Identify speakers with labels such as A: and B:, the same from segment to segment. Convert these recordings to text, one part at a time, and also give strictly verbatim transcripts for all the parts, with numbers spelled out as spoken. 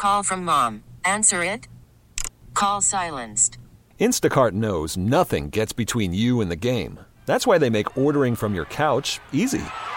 A: Call from mom. Answer it. Call silenced.
B: Instacart knows nothing gets between you and the game. That's why they make ordering from your couch easy.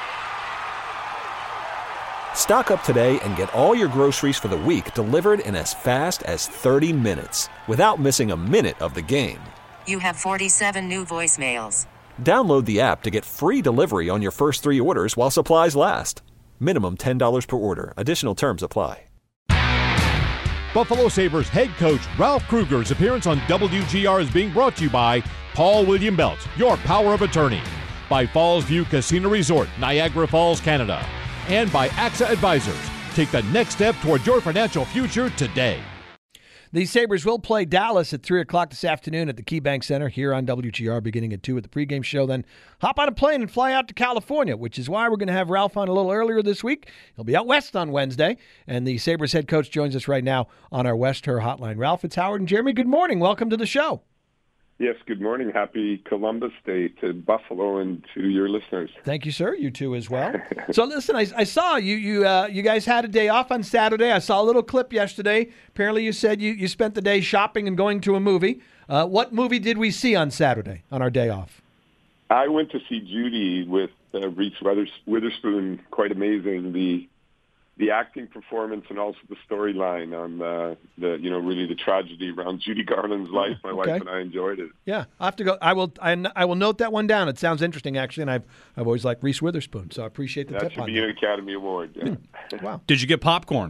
B: Stock up today and get all your groceries for the week delivered in as fast as thirty minutes without missing a minute of the game.
A: You have forty-seven new voicemails.
B: Download the app to get free delivery on your first three orders while supplies last. Minimum ten dollars per order. Additional terms apply.
C: Buffalo Sabres head coach Ralph Kruger's appearance on W G R is being brought to you by Paul William Belt, your power of attorney, by Falls View Casino Resort, Niagara Falls, Canada, and by A X A Advisors. Take the next step toward your financial future today.
D: The Sabres will play Dallas at three o'clock this afternoon at the KeyBank Center here on W G R, beginning at two at the pregame show. Then hop on a plane and fly out to California, which is why we're going to have Ralph on a little earlier this week. He'll be out west on Wednesday, and the Sabres head coach joins us right now on our West Her hotline. Ralph, it's Howard and Jeremy. Good morning. Welcome to the show.
E: Yes, good morning. Happy Columbus Day to Buffalo and to your listeners.
D: Thank you, sir. You too as well. So listen, I, I saw you you uh, you guys had a day off on Saturday. I saw a little clip yesterday. Apparently you said you, you spent the day shopping and going to a movie. Uh, what movie did we see on Saturday on our day off?
E: I went to see Judy with uh, Reese Withers- Witherspoon. Quite amazing. The the acting performance and also the storyline on uh, the, you know, really the tragedy around Judy Garland's life. My
D: Okay.
E: wife and I enjoyed it.
D: Yeah, I have to go. I will. I, I will note that one down. It sounds interesting, actually, and I've I've always liked Reese Witherspoon, so I appreciate the
E: That
D: tip
E: should
D: on
E: be
D: that.
E: an Academy Award. Yeah.
D: Wow.
F: Did you get popcorn?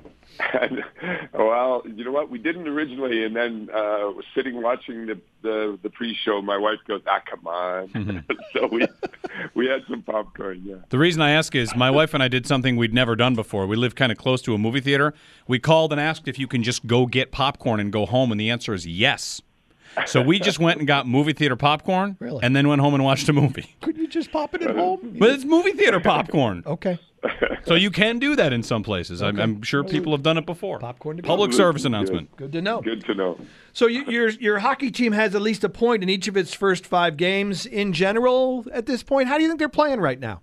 E: Well, you know what? We didn't originally, and then uh, was sitting watching the, the the pre-show. My wife goes, "Ah, come on!"
F: Mm-hmm.
E: So we we had some popcorn. Yeah.
F: The reason I ask is my wife and I did something we'd never done before. We live kind of close to a movie theater. We called and asked if you can just go get popcorn and go home, and the answer is yes. So we just went and got movie theater popcorn,
D: Really?
F: and then went home and watched a movie.
D: Could you just pop it at home?
F: But it's movie theater popcorn.
D: Okay.
F: So you can do that in some places. I'm, I'm sure people have done it before.
D: Popcorn to go.
F: Public service
E: Good.
F: announcement.
D: Good to know.
E: Good to know.
D: So you, your your hockey team has at least a point in each of its first five games. In general, at this point, how do you think they're playing right now?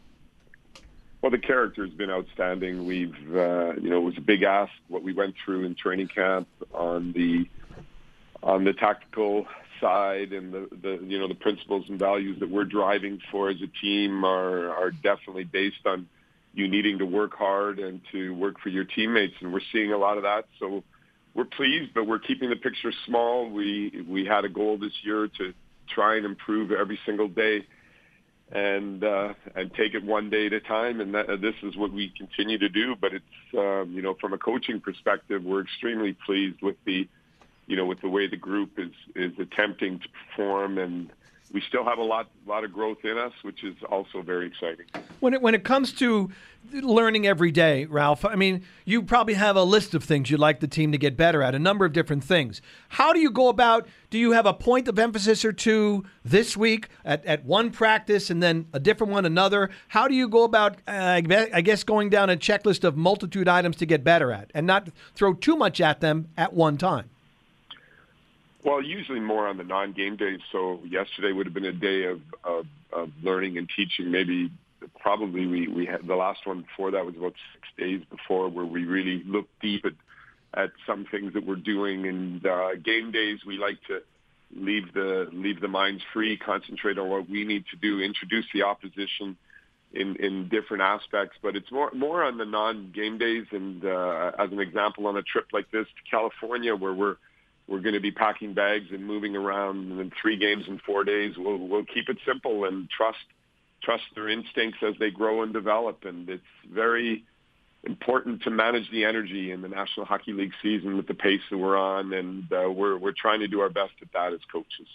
E: Well, the character's been outstanding. We've, uh, you know, it was a big ask what we went through in training camp on the on the tactical side, and the, the you know the principles and values that we're driving for as a team are are definitely based on you needing to work hard and to work for your teammates, and we're seeing a lot of that. So we're pleased, but we're keeping the picture small. We we had a goal this year to try and improve every single day, and uh, and take it one day at a time. And that, uh, this is what we continue to do. But it's um, you know from a coaching perspective, we're extremely pleased with the you know with the way the group is is attempting to perform, and we still have a lot lot of growth in us, which is also very exciting.
D: When it when it comes to learning every day, Ralph, I mean, you probably have a list of things you'd like the team to get better at, a number of different things. How do you go about, do you have a point of emphasis or two this week at, at one practice and then a different one another? How do you go about, uh, I guess, going down a checklist of multitude items to get better at and not throw too much at them at one time?
E: Well, usually more on the non-game days. So yesterday would have been a day of, of, of learning and teaching. Maybe, probably we, we had the last one before that was about six days before, where we really looked deep at, at some things that we're doing. And uh, game days, we like to leave the leave the minds free, concentrate on what we need to do, introduce the opposition in, in different aspects. But it's more more on the non-game days. And uh, as an example, on a trip like this to California, where we're We're going to be packing bags and moving around, and in three games in four days. We'll we'll keep it simple and trust trust their instincts as they grow and develop. And it's very important to manage the energy in the National Hockey League season with the pace that we're on, and uh, we're we're trying to do our best at that as coaches.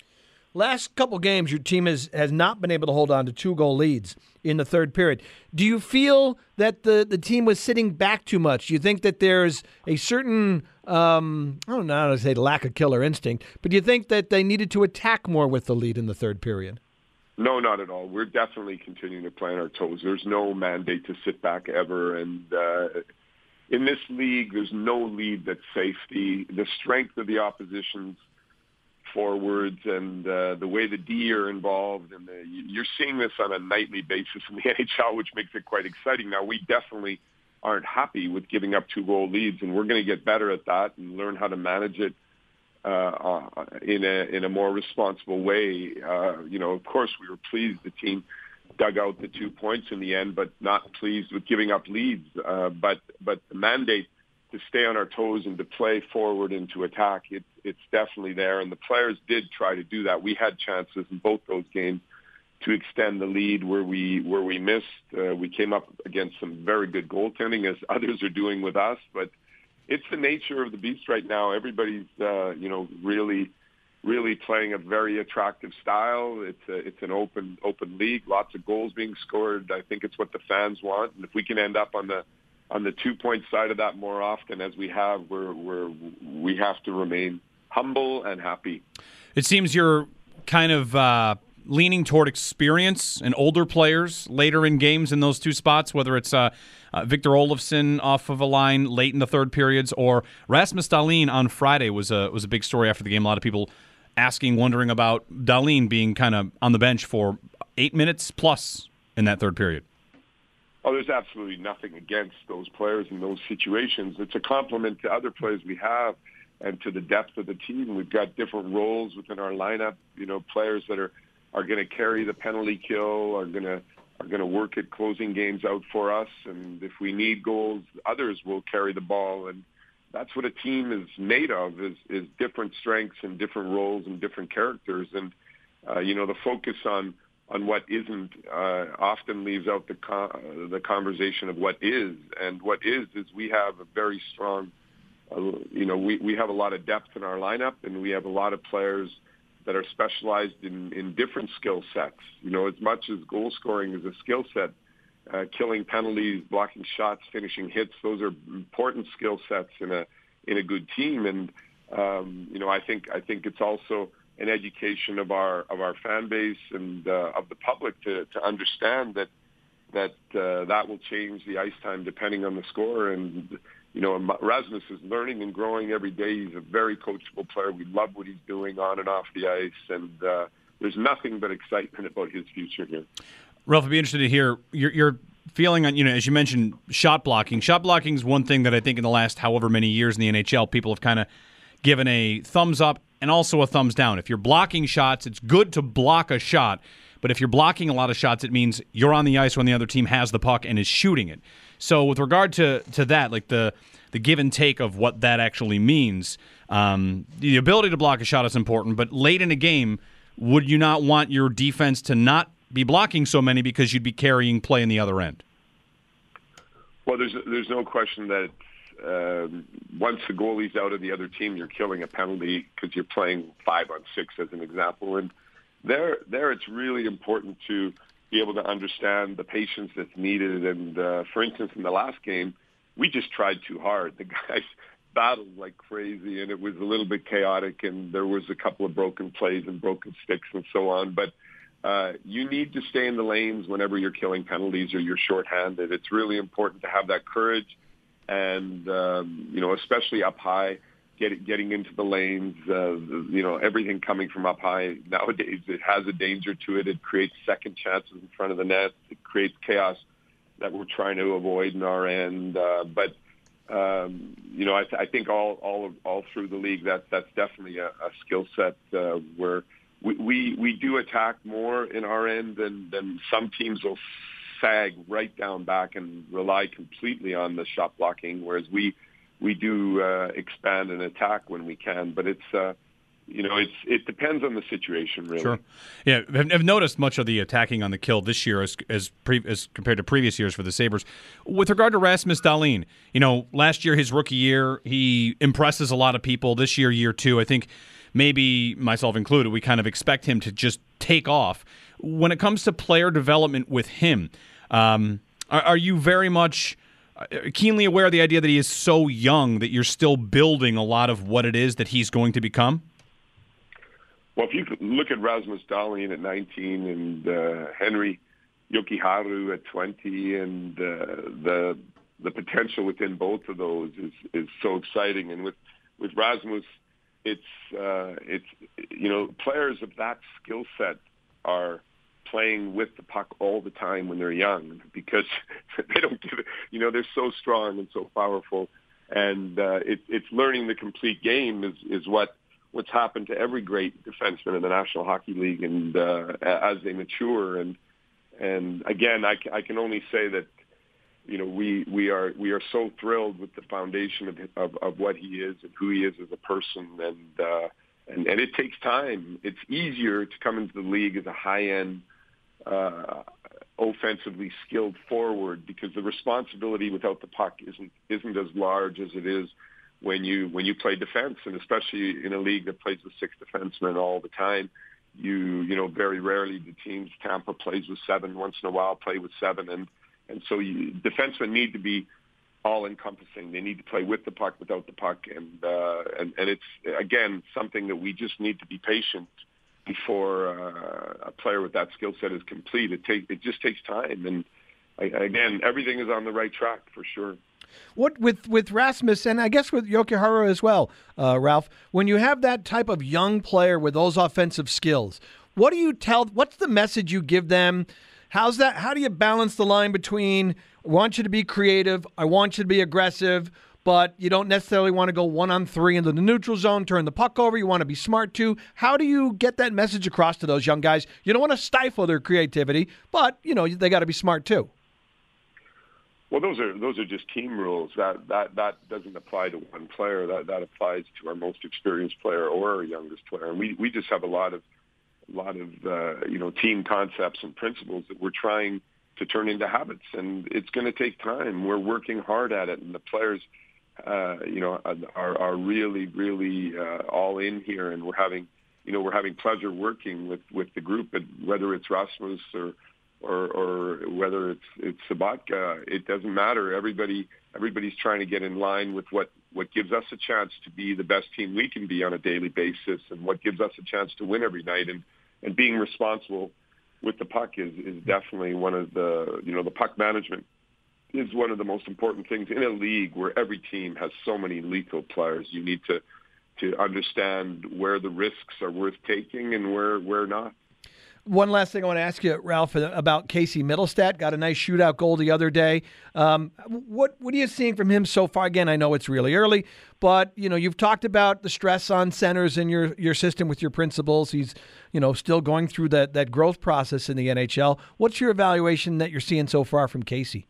D: Last couple games, your team has, has not been able to hold on to two-goal leads in the third period. Do you feel that the, the team was sitting back too much? Do you think that there's a certain, um, I don't know how to say lack of killer instinct, but do you think that they needed to attack more with the lead in the third period?
E: No, not at all. We're definitely continuing to play on our toes. There's no mandate to sit back ever. And uh, in this league, there's no lead that's safe. The, the strength of the opposition's forwards and uh, the way the D are involved, and the, you're seeing this on a nightly basis in the N H L, which makes it quite exciting. Now, we definitely aren't happy with giving up two-goal leads, and we're going to get better at that and learn how to manage it uh, in a in a more responsible way. Uh, you know, of course, we were pleased the team dug out the two points in the end, but not pleased with giving up leads. Uh, but but the mandate to stay on our toes and to play forward and to attack, it, it's definitely there. And the players did try to do that. We had chances in both those games to extend the lead where we where we missed. Uh, we came up against some very good goaltending, as others are doing with us. But it's the nature of the beast right now. Everybody's uh, you know really really playing a very attractive style. It's a, it's an open open league. Lots of goals being scored. I think it's what the fans want. And if we can end up on the on the two point side of that more often as we have, we're we're we have to remain humble and happy. It
F: seems you're kind of uh, leaning toward experience and older players later in games in those two spots, whether it's uh, uh, Victor Olofsson off of a line late in the third periods or Rasmus Dahlin on Friday was a was a big story after the game. A lot of people asking, wondering about Dahlin being kind of on the bench for eight minutes plus in that third period.
E: Oh, there's absolutely nothing against those players in those situations. It's a compliment to other players we have and to the depth of the team. We've got different roles within our lineup. You know, players that are, are going to carry the penalty kill, are going to are going to work at closing games out for us. And if we need goals, others will carry the ball. And that's what a team is made of, is, is different strengths and different roles and different characters. And, uh, you know, the focus on on what isn't uh, often leaves out the con- the conversation of what is. And what is is we have a very strong, uh, you know, we, we have a lot of depth in our lineup, and we have a lot of players that are specialized in, in different skill sets. You know, as much as goal scoring is a skill set, uh, killing penalties, blocking shots, finishing hits, those are important skill sets in a in a good team. And um, you know, I think I think it's also an education of our of our fan base and uh, of the public to, to understand that that uh, that will change the ice time depending on the score. And you know, Rasmus is learning and growing every day. He's a very coachable player. We love what he's doing on and off the ice, and uh, there's nothing but excitement about his future here.
F: Ralph, I'd be interested to hear your, your feeling on, you know, as you mentioned, shot blocking. Shot blocking is one thing that I think in the last however many years in the N H L, people have kind of given a thumbs up and also a thumbs down. If you're blocking shots, it's good to block a shot, but if you're blocking a lot of shots, it means you're on the ice when the other team has the puck and is shooting it. So with regard to, to that, like the the give and take of what that actually means, um, the ability to block a shot is important, but late in a game, would you not want your defense to not be blocking so many because you'd be carrying play in the other end?
E: Well, there's there's no question that um, once the goalie's out of the other team, you're killing a penalty because you're playing five on six, as an example. And there, there, it's really important to be able to understand the patience that's needed. And uh, for instance, in the last game, we just tried too hard. The guys battled like crazy, and it was a little bit chaotic. And there was a couple of broken plays and broken sticks and so on. But Uh, you need to stay in the lanes whenever you're killing penalties or you're shorthanded. It's really important to have that courage, and um, you know, especially up high, get, getting into the lanes. Uh, you know, everything coming from up high nowadays, it has a danger to it. It creates second chances in front of the net. It creates chaos that we're trying to avoid in our end. Uh, but um, you know, I, th- I think all all all through the league, that that's definitely a, a skill set uh, where. We, we we do attack more in our end than, than some teams will sag right down back and rely completely on the shot blocking, whereas we we do uh, expand and attack when we can. But it's uh, you know it's it depends on the situation, really.
F: Sure. Yeah, I've, I've noticed much of the attacking on the kill this year as as, pre, as compared to previous years for the Sabres. With regard to Rasmus Dahlin, you know, last year, his rookie year, he impresses a lot of people. This year, year two, I think. Maybe myself included, we kind of expect him to just take off. When it comes to player development with him, um, are, are you very much keenly aware of the idea that he is so young that you're still building a lot of what it is that he's going to become?
E: Well, if you look at Rasmus Dahlin at nineteen and uh, Henry Jokiharju at twenty, and uh, the the potential within both of those is, is so exciting. And with, with Rasmus, It's uh, it's you know, players of that skill set are playing with the puck all the time when they're young, because they don't give it, you know, they're so strong and so powerful. And uh, it, it's learning the complete game is, is what what's happened to every great defenseman in the National Hockey League, and uh, as they mature. And and again, I, I can only say that, you know, we, we are we are so thrilled with the foundation of, of of what he is and who he is as a person, and uh, and and it takes time. It's easier to come into the league as a high end, uh, offensively skilled forward, because the responsibility without the puck isn't isn't as large as it is when you when you play defense, and especially in a league that plays with six defensemen all the time. You you know very rarely the teams, Tampa plays with seven, once in a while play with seven, and and so you, defensemen need to be all encompassing. They need to play with the puck, without the puck, and uh, and and it's again something that we just need to be patient before uh, a player with that skill set is complete. It take it just takes time, and again, everything is on the right track for sure.
D: What with with Rasmus, and I guess with Jokiharju as well, uh, Ralph, when you have that type of young player with those offensive skills, what do you tell? What's the message you give them? How's that? How do you balance the line between I want you to be creative, I want you to be aggressive, but you don't necessarily want to go one on three into the neutral zone, turn the puck over. You want to be smart too. How do you get that message across to those young guys? You don't want to stifle their creativity, but you know they got to be smart too.
E: Well, those are those are just team rules. That that that doesn't apply to one player. That that applies to our most experienced player or our youngest player. And we we just have a lot of a lot of uh, you know team concepts and principles that we're trying to turn into habits, and it's going to take time. We're working hard at it, and the players, uh, you know, are are really really uh, all in here, and we're having you know we're having pleasure working with with the group, but whether it's Rasmus or Or, or whether it's it's Sabatka, it doesn't matter. Everybody everybody's trying to get in line with what, what gives us a chance to be the best team we can be on a daily basis, and what gives us a chance to win every night. And, and being responsible with the puck is, is definitely one of the you know the puck management is one of the most important things in a league where every team has so many lethal players. You need to to understand where the risks are worth taking and where where not.
D: One last thing I want to ask you, Ralph, about Casey Mittelstadt. Got a nice shootout goal the other day. Um, what what are you seeing from him so far? Again, I know it's really early, but you know you've talked about the stress on centers in your, your system with your principals. He's you know still going through that, that growth process in the N H L. What's your evaluation that you're seeing so far from Casey?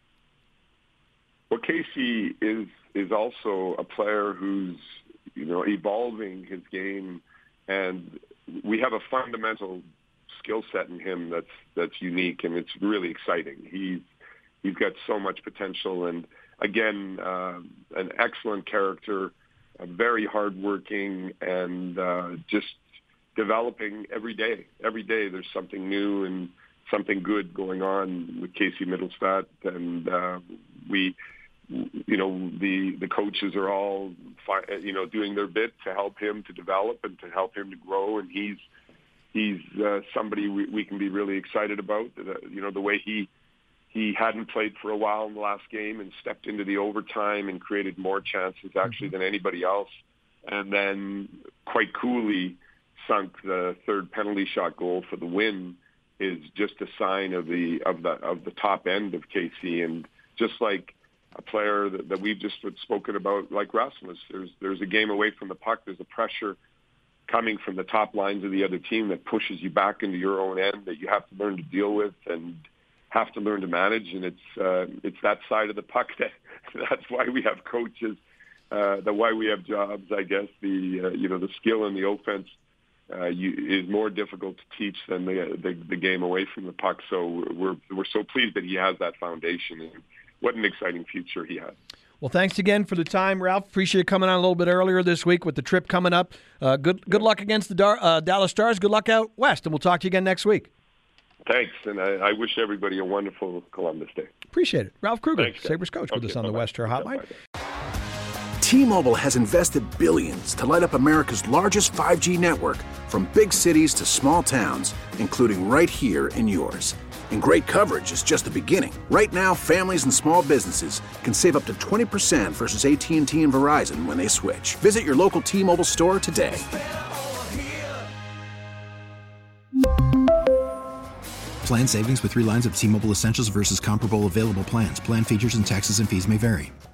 E: Well, Casey is is also a player who's you know evolving his game, and we have a fundamental skill set in him that's that's unique, and it's really exciting. He's he's got so much potential, and again, uh, an excellent character, uh, very hardworking, and uh, just developing every day. Every day, there's something new and something good going on with Casey Mittelstadt, and uh, we, you know, the the coaches are all, fi- you know, doing their bit to help him to develop and to help him to grow, and he's. He's uh, somebody we, we can be really excited about. Uh, you know, the way he he hadn't played for a while in the last game and stepped into the overtime and created more chances actually than anybody else, and then quite coolly sunk the third penalty shot goal for the win is just a sign of the of the of the top end of Casey. And just like a player that, that we've just spoken about, like Rasmus, there's there's a game away from the puck. There's a pressure coming from the top lines of the other team that pushes you back into your own end that you have to learn to deal with and have to learn to manage. And it's uh, it's that side of the puck that that's why we have coaches, uh, that why we have jobs. I guess the uh, you know the skill in the offense uh, you, is more difficult to teach than the, the the game away from the puck. So we're we're so pleased that he has that foundation, and what an exciting future he has.
D: Well, thanks again for the time, Ralph. Appreciate you coming on a little bit earlier this week with the trip coming up. Uh, good good luck against the Dar- uh, Dallas Stars. Good luck out west, and we'll talk to you again next week.
E: Thanks, and I, I wish everybody a wonderful Columbus Day.
D: Appreciate it. Ralph Kruger,
E: Thanks,
D: Sabres coach,
E: okay,
D: with us on
E: bye-bye.
D: the West Shore Hotline.
E: Yeah,
G: T-Mobile has invested billions to light up America's largest five G network, from big cities to small towns, including right here in yours. And great coverage is just the beginning. Right now, families and small businesses can save up to twenty percent versus A T and T and Verizon when they switch. Visit your local T-Mobile store today.
H: Plan savings with three lines of T-Mobile Essentials versus comparable available plans. Plan features and taxes and fees may vary.